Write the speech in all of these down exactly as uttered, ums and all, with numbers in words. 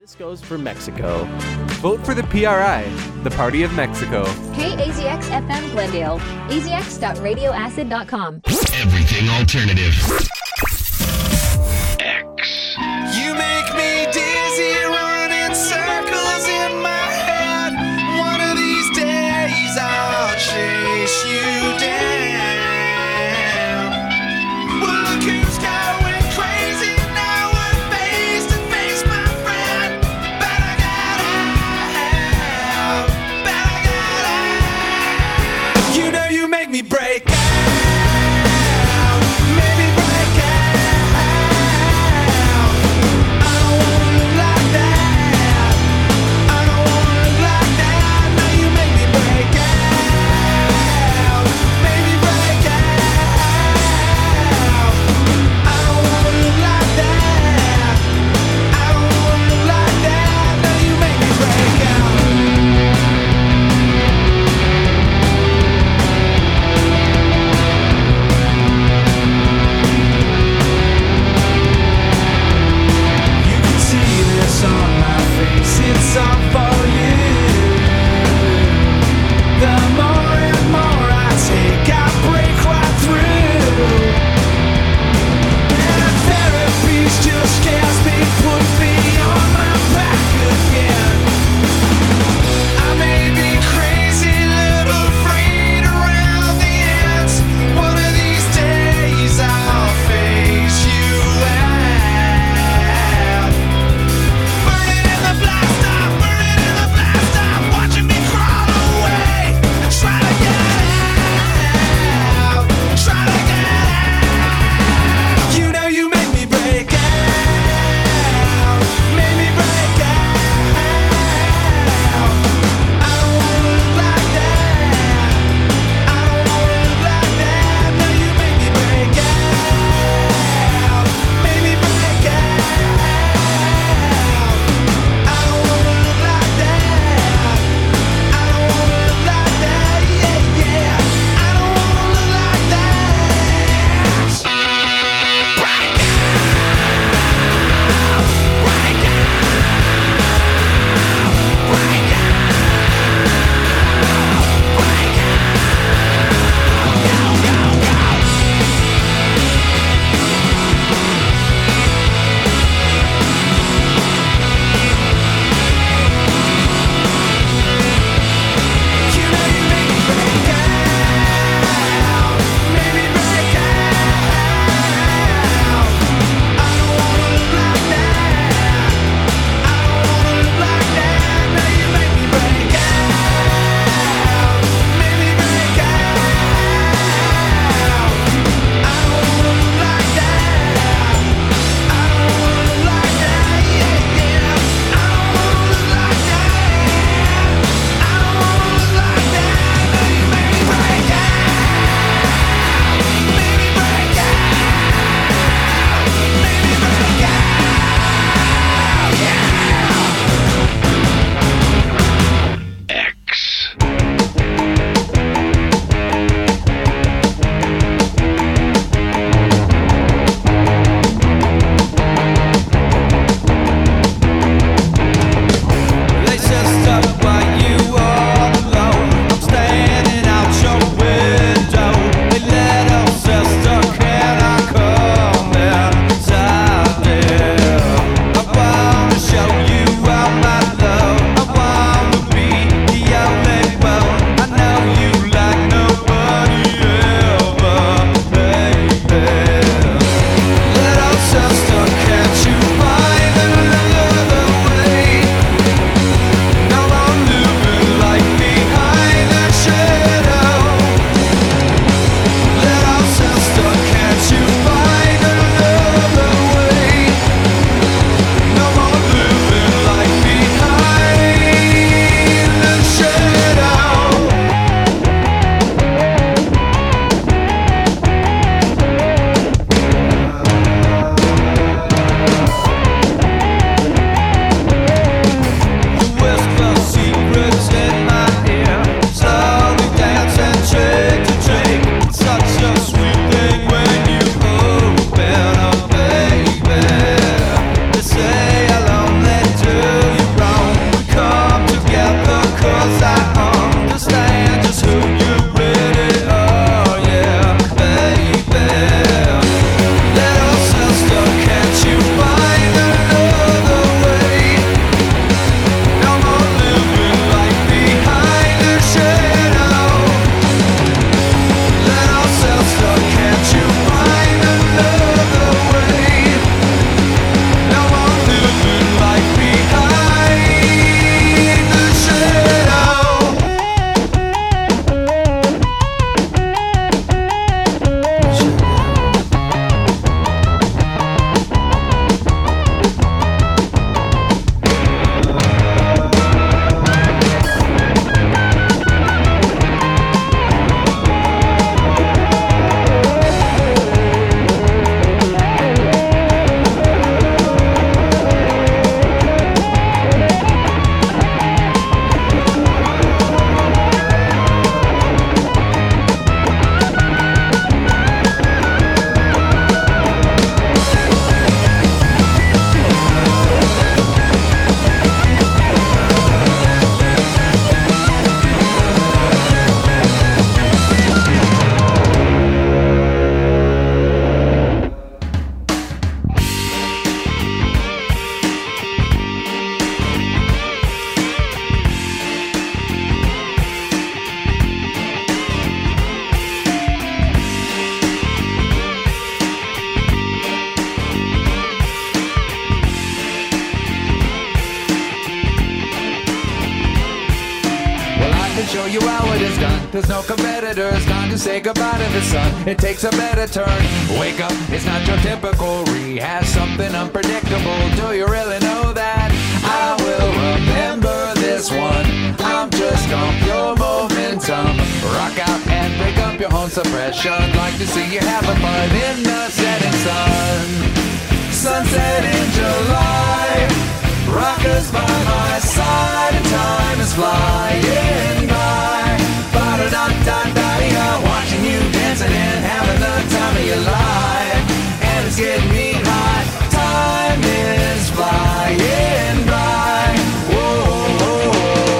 This goes for Mexico. Vote for the P R I, the Party of Mexico. K A Z X F M Glendale, a z x dot radio acid dot com. Everything alternative. X. You make me dizzy, running circles in my head. One of these days I'll chase you down. Well, look who's going crazy now. We're face to face, my friend. Better get out. Better get out. You know you make me break out. Make me break out. I don't wanna look like that. I don't wanna look like that. Now you make me break out. Make me break out. I don't wanna look like that. I don't wanna look like that. Now you make me break out. You can see this on my face, it's all for you. The more and more I take, I break right through. And therapy just scares me, put me on my back again. I may be crazy, little afraid around the ends. One of these days I'll face you out. Burn it in the blast off, burn it in show you how it is done. There's no competitors, time to say goodbye to the sun. It takes a better turn. Wake up, it's not your typical rehash, something unpredictable. Do you really know that? I will remember this one. I'm just on pure momentum. Rock out and break up your own suppression. Like to see you having fun in the setting sun. Sunset in July, rockers by my side, and time is flying by. Ba-da-da-da-da-da, watching you dancing and having the time of your life. And it's getting me hot, time is flying by. Whoa, whoa,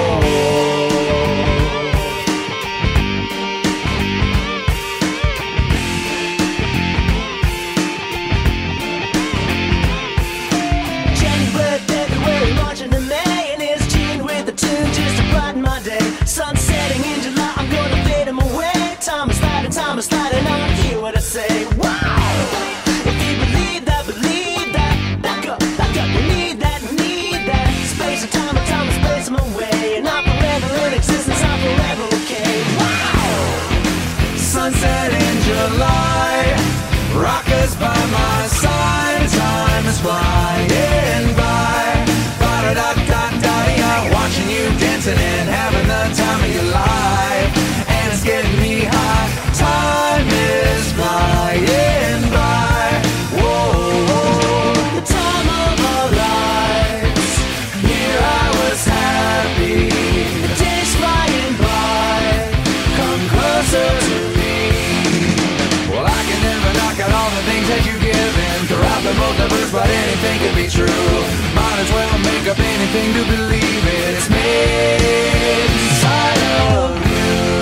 sun setting in July, I'm gonna fade them away. Time is sliding, time is sliding on. Hear what I say? Wow! If you believe that, believe that. Back up, back up. You need that, need that. Space and time and time and space them away. And I'm forever in existence, I'm forever okay. Wow! Sunset in July, rockers by my side, time is flying by. Ba-da-da-da-da-da, watching you dancing and having the time of your life. And it's getting me hot, time is flying by. Whoa, whoa. The time of our lives. Here I was happy, The days flying by. come closer to me. Well, I can never knock out all the things that you give in throughout the multiverse, but anything could be true. Might as well make up anything to believe it. It's made inside of you.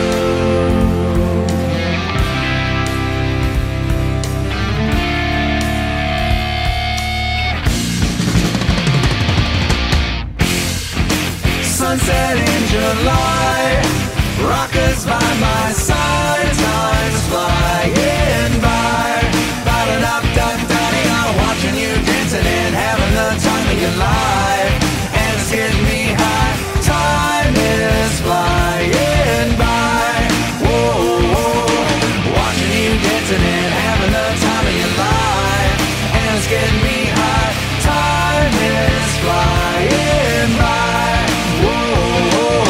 Sunset in July, rockers by my side, time's flying by. Ba-da-da-da-da-da, watching you dancing and having the time of your life. And it's getting me hot, time is flying by. Whoa, whoa, watching you dancing and having the time of your life. And it's getting me hot, time is flying by. Whoa, whoa.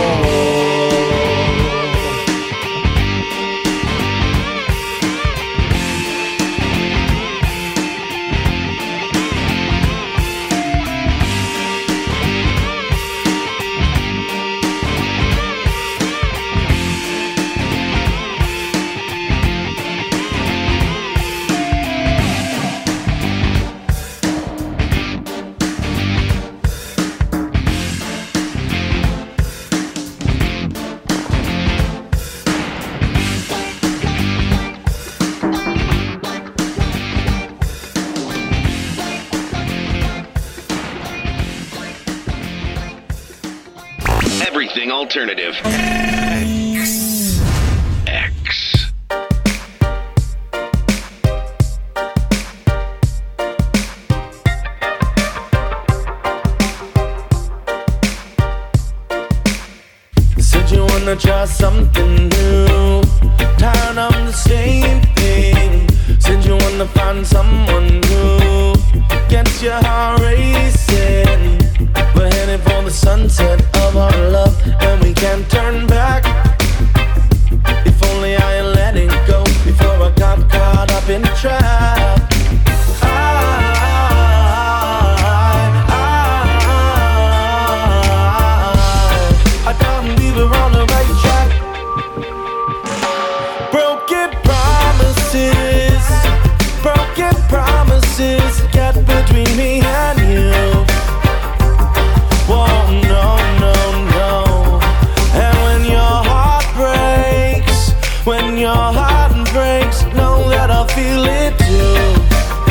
Everything alternative. X. X. Said you wanna try something new, tired of the same thing. Said you wanna find someone new, gets your heart racing. We're heading for the sunset of our love, and we can't turn back. If only I had let it go before I got caught up in the trap. I, I, I, I can't believe we're on the right track. Broken promises, broken promises get between me and you. Whoa, no, no, no. And when your heart breaks, when your heart breaks, know that I feel it too.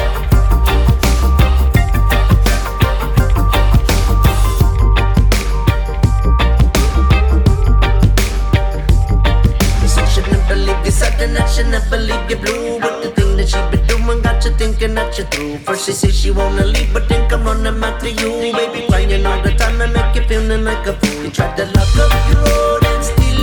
I shouldn't believe you sudden, I shouldn't believe you blue. But the thing that she been doing got you thinking that you're through. First she says she wanna leave, but then come running back to you. Baby, crying all the time and make you feeling like a fool. You tried to lock up your road and steal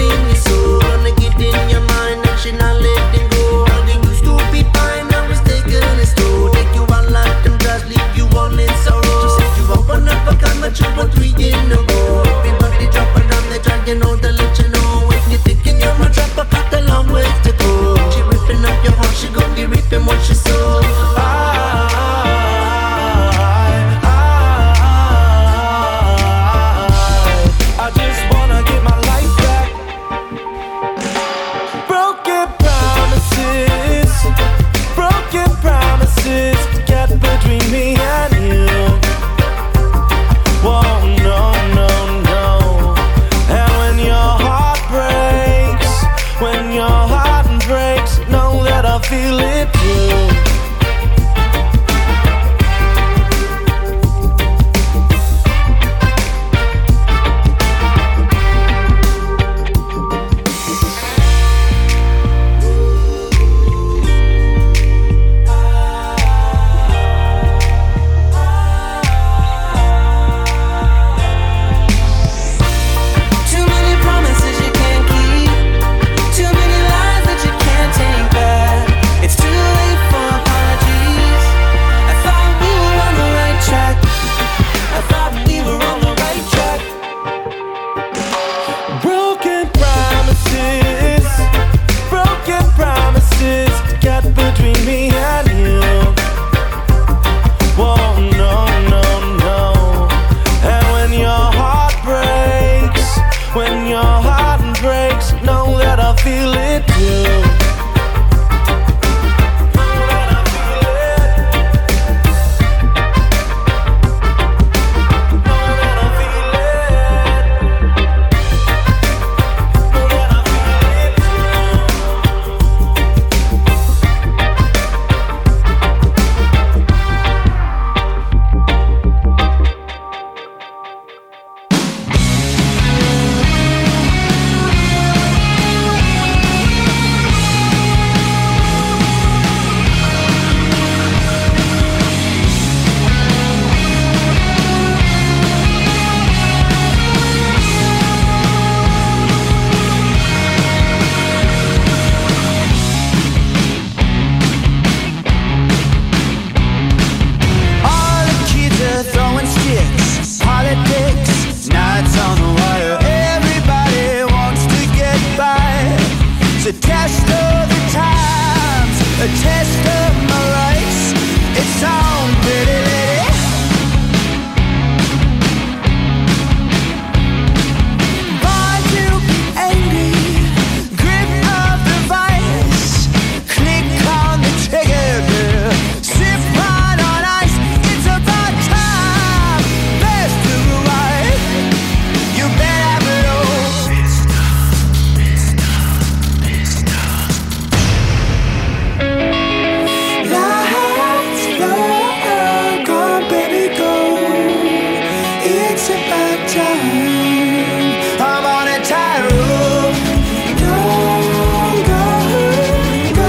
It's about time. I'm on a tightrope. Don't go, go.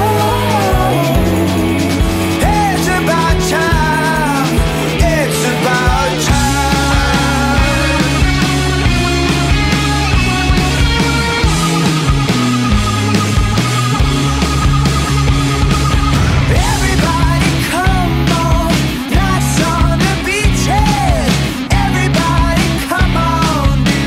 It's about time. It's about time. Everybody come on, nights on the beaches. Everybody come on, do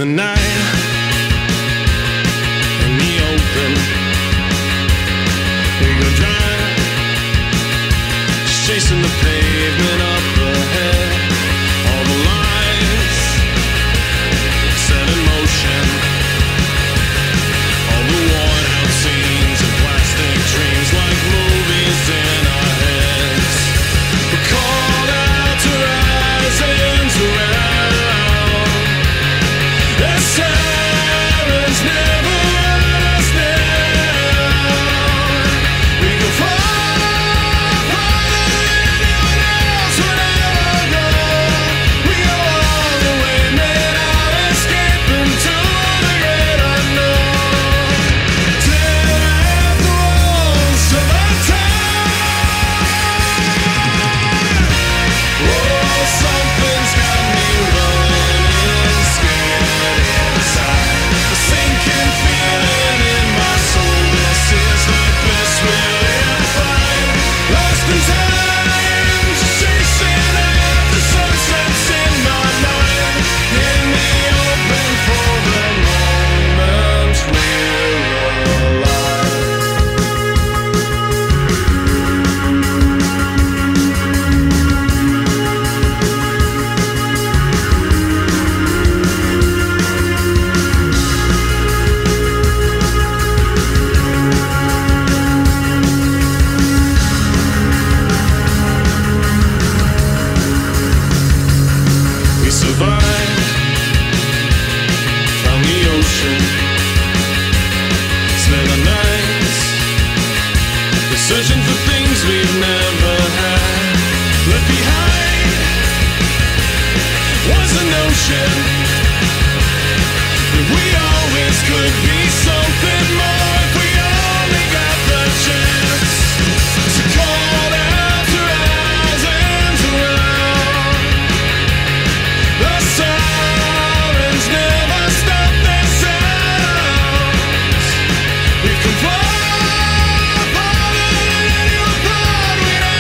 the night, in the open, we go drive, just chasing the pavement up ahead. All the lights set in motion, all the worn out scenes and plastic dreams like movies in our heads. We're called out to rise and to round. The sirens never let us down. We go far, farther than anyone else would ever go. We go all the way, man, out escaping to the great unknown. Tear at the walls of our time. Oh, something's got me running scared inside. A sinking feeling in my soul. This is the best we'll ever find. Lost in time, just chasing after sunsets in my mind. In the open for the moment we're alive. We survived, found the ocean, spent the nights, we're searching for things we've never had. Left behind was a notion that we always could be something more if we only got the chance. So call out to rise and to round. The sirens never stop their sounds. We've come far, farther than anyone thought we'd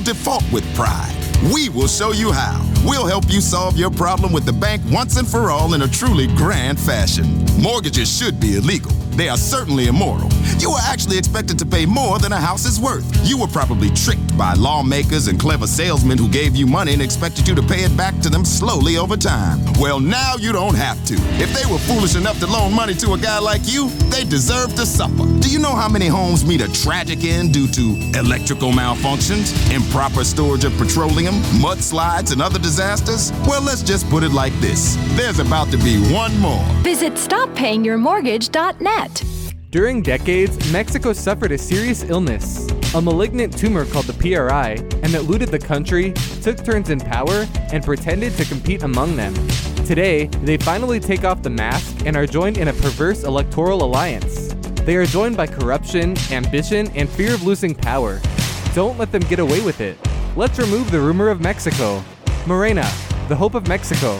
default with pride. We will show you how. We'll help you solve your problem with the bank once and for all in a truly grand fashion. Mortgages should be illegal. They are certainly immoral. You were actually expected to pay more than a house is worth. You were probably tricked by lawmakers and clever salesmen who gave you money and expected you to pay it back to them slowly over time. Well, now you don't have to. If they were foolish enough to loan money to a guy like you, they deserve to suffer. Do you know how many homes meet a tragic end due to electrical malfunctions, improper storage of petroleum, mudslides, and other disasters? Well, let's just put it like this. There's about to be one more. Visit stop paying your mortgage dot net. During decades, Mexico suffered a serious illness, a malignant tumor called the P R I, and that looted the country, took turns in power, and pretended to compete among them. Today, they finally take off the mask and are joined in a perverse electoral alliance. They are joined by corruption, ambition, and fear of losing power. Don't let them get away with it. Let's remove the rumor of Mexico. Morena, the hope of Mexico.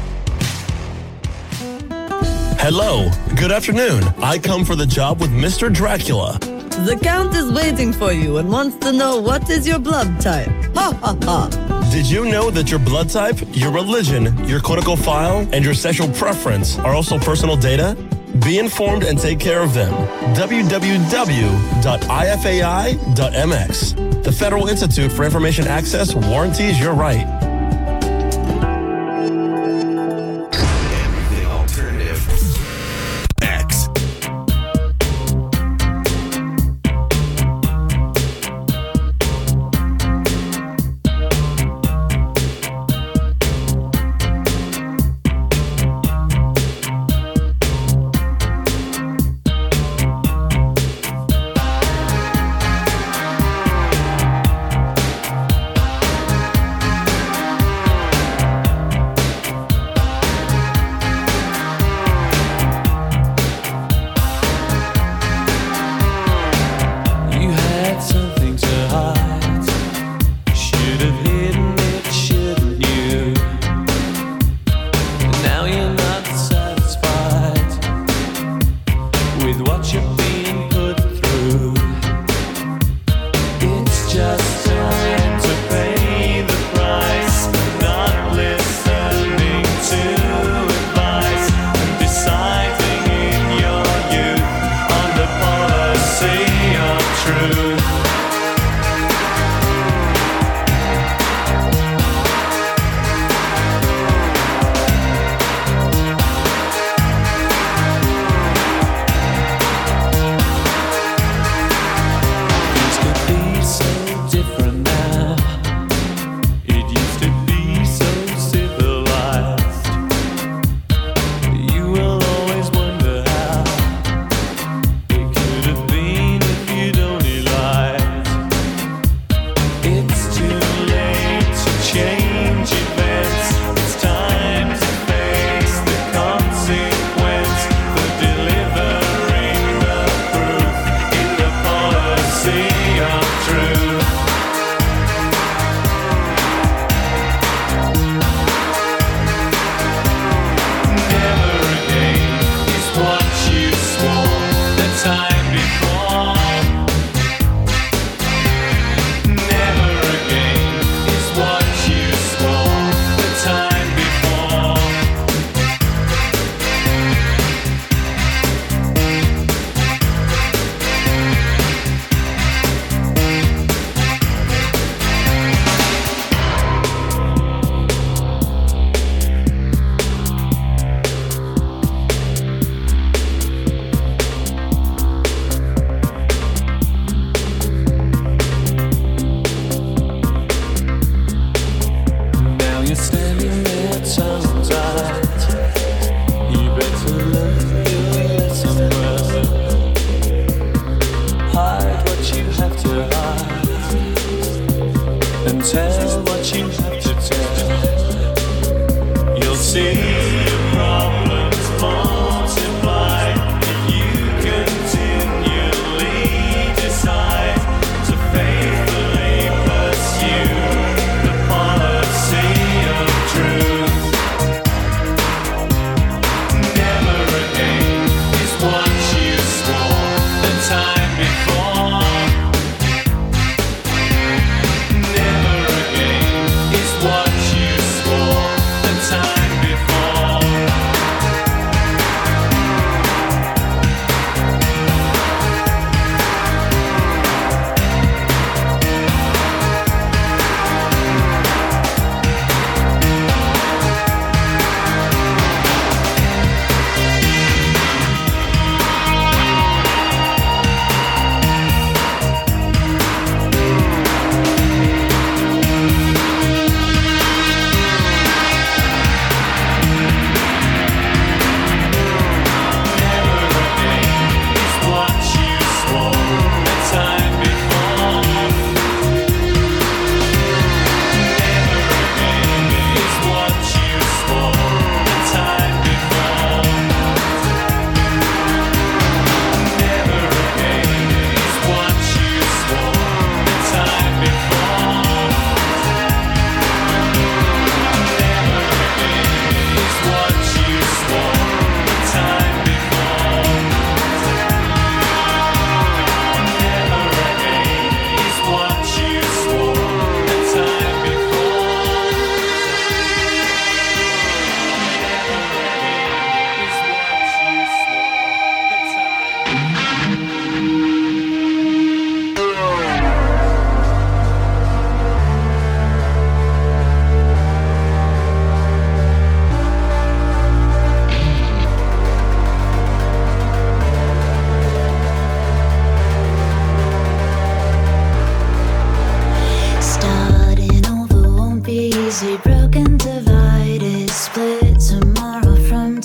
Hello, good afternoon. I come for the job with Mister Dracula. The Count is waiting for you and wants to know what is your blood type. Ha ha ha. Did you know that your blood type, your religion, your clinical file, and your sexual preference are also personal data? Be informed and take care of them. w w w dot i f a i dot m x. The Federal Institute for Information Access warranties your right.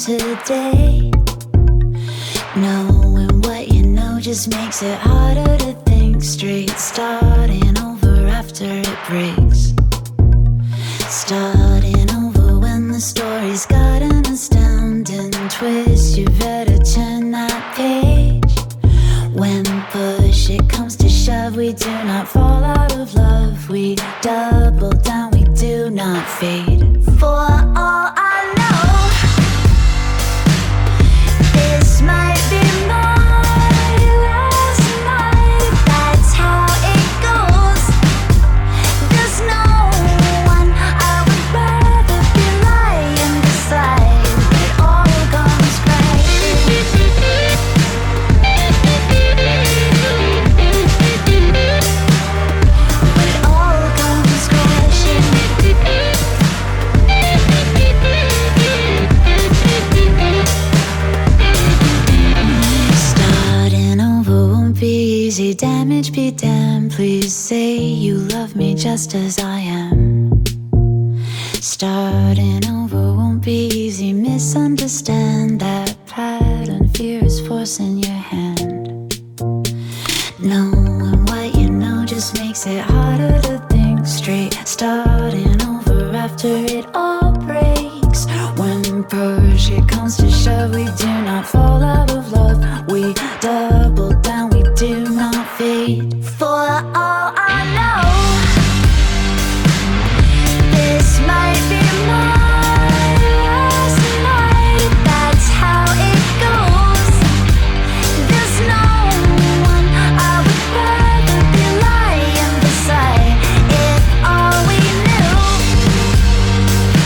today. Knowing what you know just makes it harder to think straight. Starting over after it breaks. Starting over when the story's got an astounding twist. You better turn that page. When push it comes to shove, we do not fall out of love. We double down, we do not fade. For all I know, this might be my last night. That's how it goes. There's no one I would rather be lying beside. It all comes crashing. It all comes crashing. Starting over won't be easy. Damage be damned. Please say you love me just as I am. Starting over won't be easy. Misunderstand that pattern. Fear is forcing your hand. Knowing what you know just makes it harder to think straight. Starting over after it all breaks. When push it comes to shove, we do not fall out of love. We double down, we do not fade. For all I know, this might be my last night. That's how it goes. There's no one I would rather be lying beside. If all we knew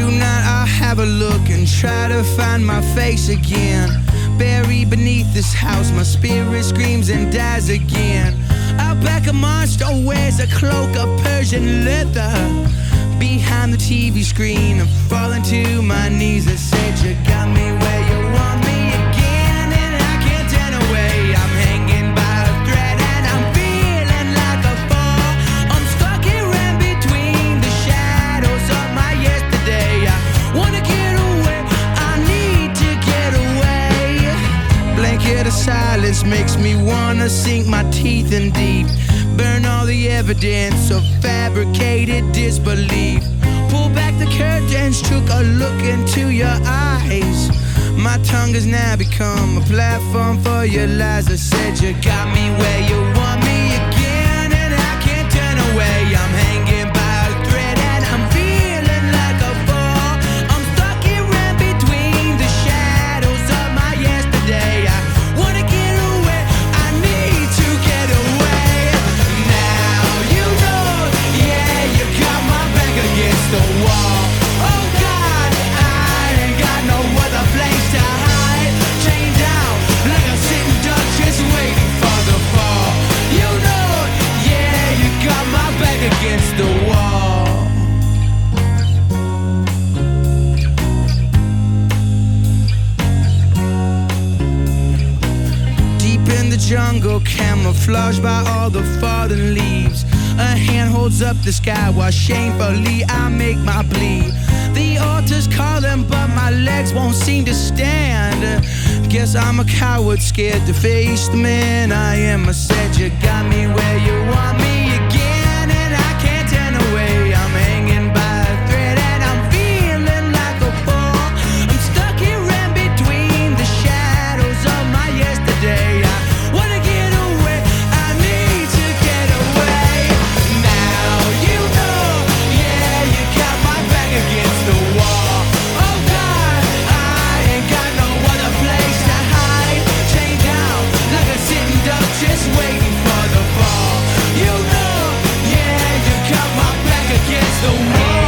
reunite, I'll have a look and try to find my face again. Buried beneath this house, my spirit screams and dies again. Out back a monster wears a cloak of Persian leather. Behind the T V screen, I'm falling to my knees. I said you got me where you want me again, and I can't turn away. I'm hanging by a thread and I'm feeling like a fall. I'm stuck here in between the shadows of my yesterday. I wanna get away, I need to get away. Blanket of silence makes me wanna sink my teeth in deep. Burn all the evidence of fabricated disbelief. Pull back the curtains, took a look into your eyes. My tongue has now become a platform for your lies. I said you got me where you want me again, and I can't turn away. I'm hanging by a thread and I'm feeling like a fall. I'm stuck here in between the shadows of my yesterday. I wanna get away, I need to get away. Now you know, yeah, you got my back against the wall. Oh God, I ain't got no other place to hide. Chained down like a sitting duck, just waiting for the fall. You know, yeah, you got my back against the wall. Deep in the jungle, camouflaged by all the fallen leaves. A hand holds up the sky while shamefully I make my plea. The altar's calling, but my legs won't seem to stand. Guess I'm a coward, scared to face the man I am. I said you got me where you want me again, and I can't turn away. I'm hanging by a thread and I'm feeling like a fall. I'm stuck here in between the shadows of my yesterday. I wanna get away, I need to get away. Now you know, yeah, you got my back against the wall. Oh God, I ain't got no other place to hide. Chained down like a sitting duck, just waiting for the fall. You know, yeah, you got my back against the wall.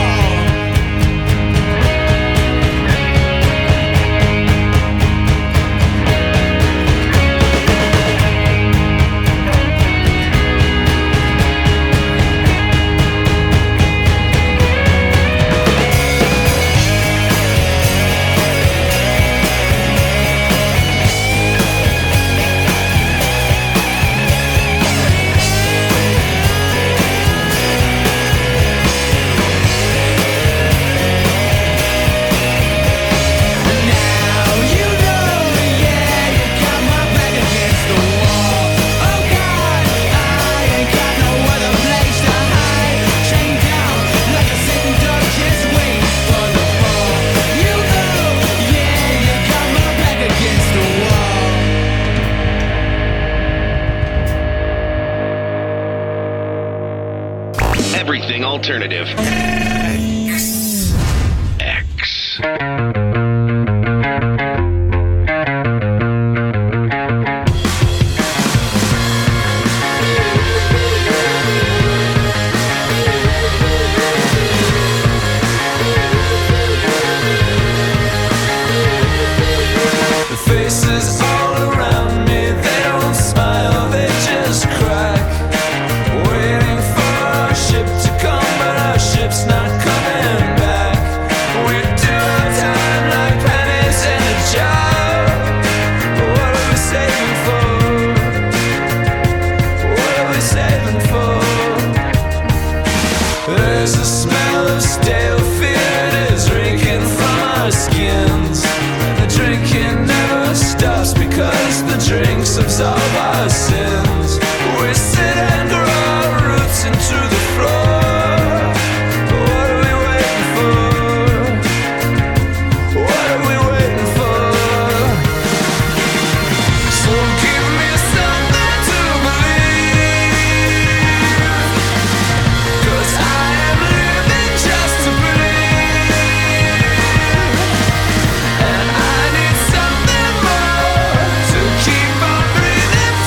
Everything alternative. X. The faces all around me, they don't smile, they just crack. Waiting for our ship to come, but our ship's not coming back. We do our time like pennies in a jar. What are we saving for? What are we saving for? There's a smell of stale fear, it is reeking from our skins. The drinking never stops because the drinks absolve our sins. We sit and grow our roots into the floor. What are we waiting for? What are we waiting for? So give me something to believe, 'cause I am living just to believe. And I need something more to keep on breathing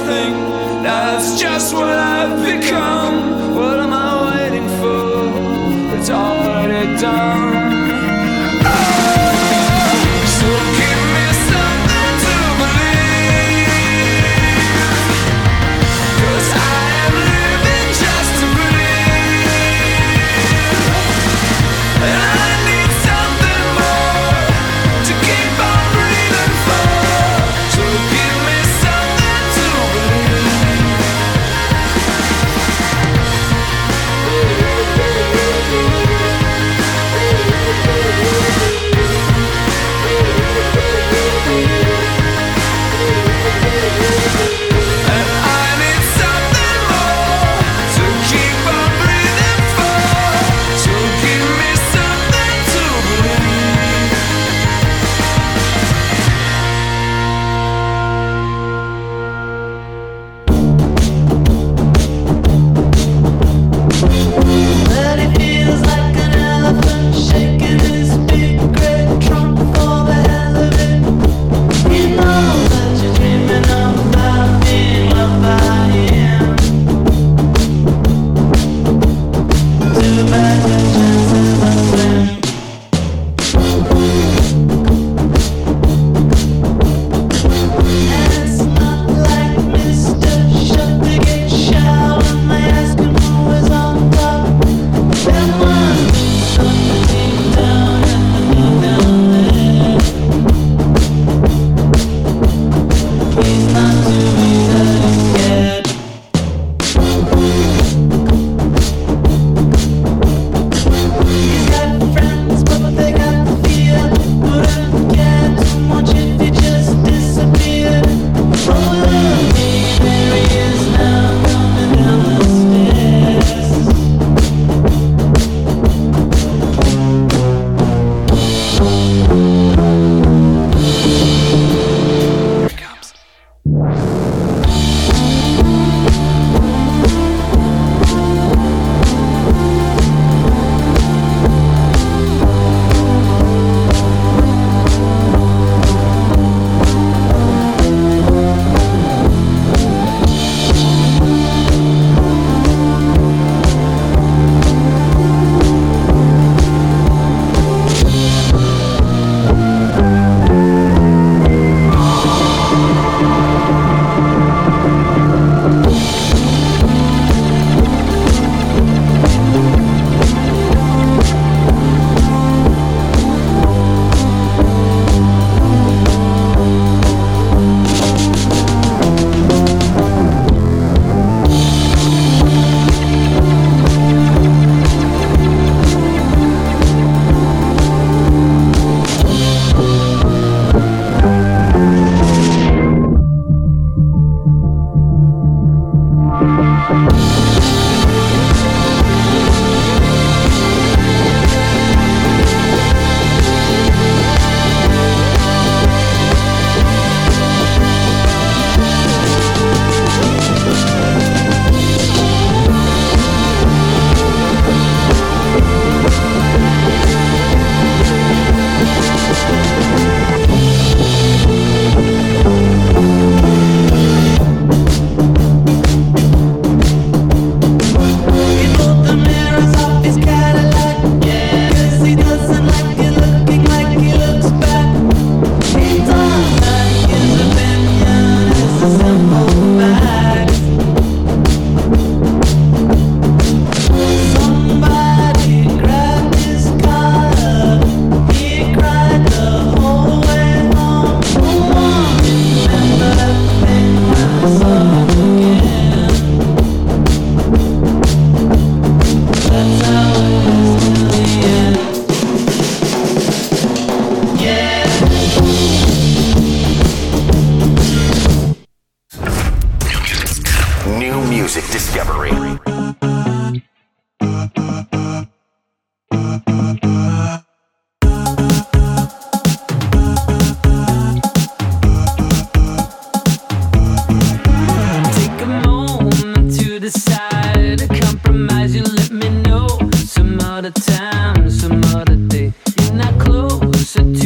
nothing. That's just what I've become. What am I waiting for? It's already done.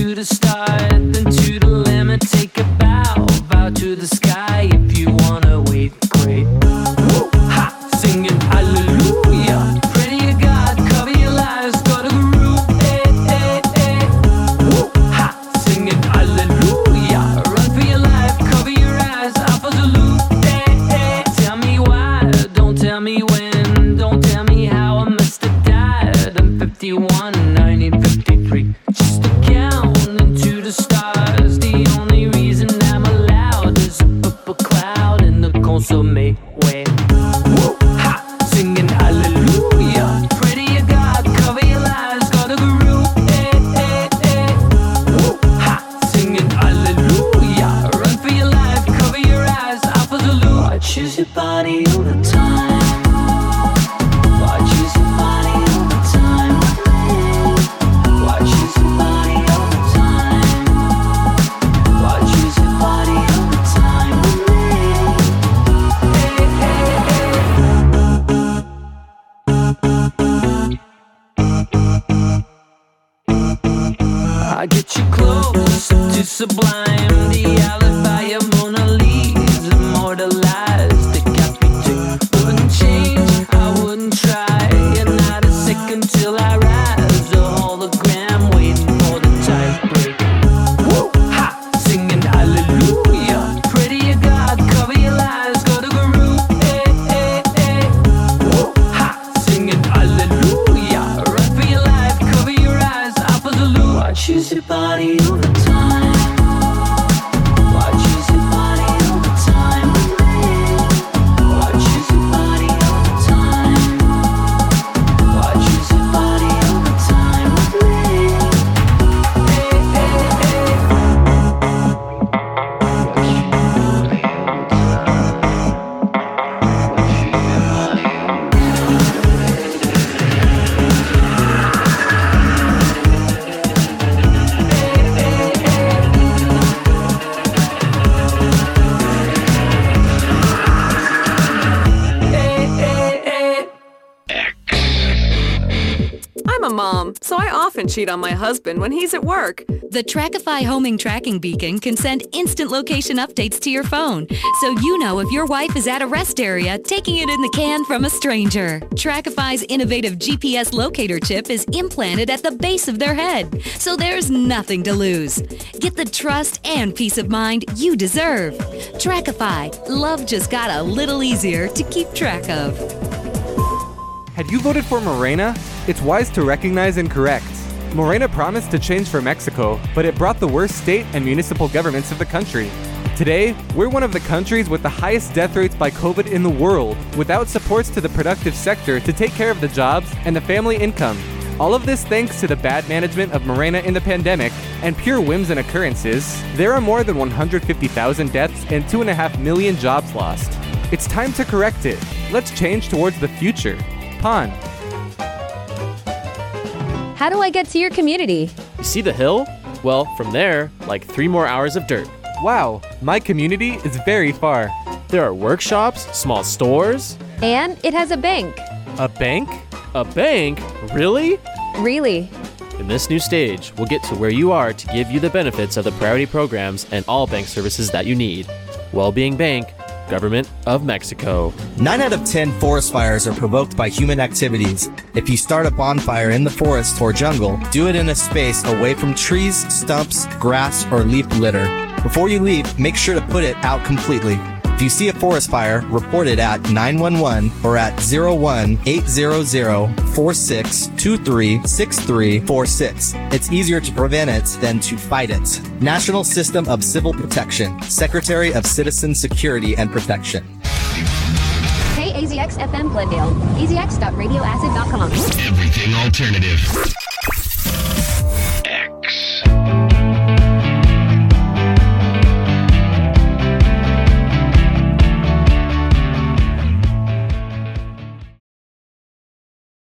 start, then to the limit, take a bow, bow to the sky if you wanna win. me when, don't tell me how I must have died. I'm fifty-one, nineteen fifty-three. Just a count into the stars. The only reason I'm allowed is a purple cloud in the consomme way. Woo! Ha! Singing hallelujah. Pray to your God, cover your lies, got a guru. Eh, eh, eh. Woo! Ha! Singing hallelujah. Run for your life, cover your eyes, Alpha Zulu. I choose your body all the time. I choose your body all the time. I choose your body all the time. I choose your body all the time with me. Hey, hey, hey. I get you close to sublime. The alibi of Mona Lisa immortalized. Decapitate, wouldn't change, I wouldn't try. And not a second till I rise. A hologram waiting for the tide break. Woo! Ha! Singing hallelujah. Pray to your God, cover your lies, go to guru. Eh, eh, eh. Woo! Ha! Singing hallelujah. Run for your life, cover your eyes, Alpha Zulu. I choose your body all the time. I choose your body all the time with me. I choose your body all the time. I choose your body all the time with me. Hey, hey, I'm a mom, so I often cheat on my husband when he's at work. The Trackify homing tracking beacon can send instant location updates to your phone, so you know if your wife is at a rest area taking it in the can from a stranger. Trackify's innovative G P S locator chip is implanted at the base of their head, so there's nothing to lose. Get the trust and peace of mind you deserve. Trackify. Love just got a little easier to keep track of. Had you voted for Morena? It's wise to recognize and correct. Morena promised to change for Mexico, but it brought the worst state and municipal governments of the country. Today, we're one of the countries with the highest death rates by COVID in the world, without supports to the productive sector to take care of the jobs and the family income. All of this thanks to the bad management of Morena in the pandemic and pure whims and occurrences. There are more than one hundred fifty thousand deaths and two point five million jobs lost. It's time to correct it. Let's change towards the future. Pon. How do I get to your community? You see the hill? Well, from there, like three more hours of dirt. Wow, my community is very far. There are workshops, small stores. And it has a bank. A bank? A bank? Really? Really. In this new stage, we'll get to where you are to give you the benefits of the priority programs and all bank services that you need. Wellbeing Bank, Government of Mexico. Nine out of ten forest fires are provoked by human activities. If you start a bonfire in the forest or jungle, do it in a space away from trees, stumps, grass, or leaf litter. Before you leave, make sure to put it out completely. If you see a forest fire, report it at nine one one or at zero one eight hundred four six two three six three four six. It's easier to prevent it than to fight it. National System of Civil Protection, Secretary of Citizen Security and Protection. K A Z X F M Glendale, A Z X dot radio acid dot com. Everything alternative.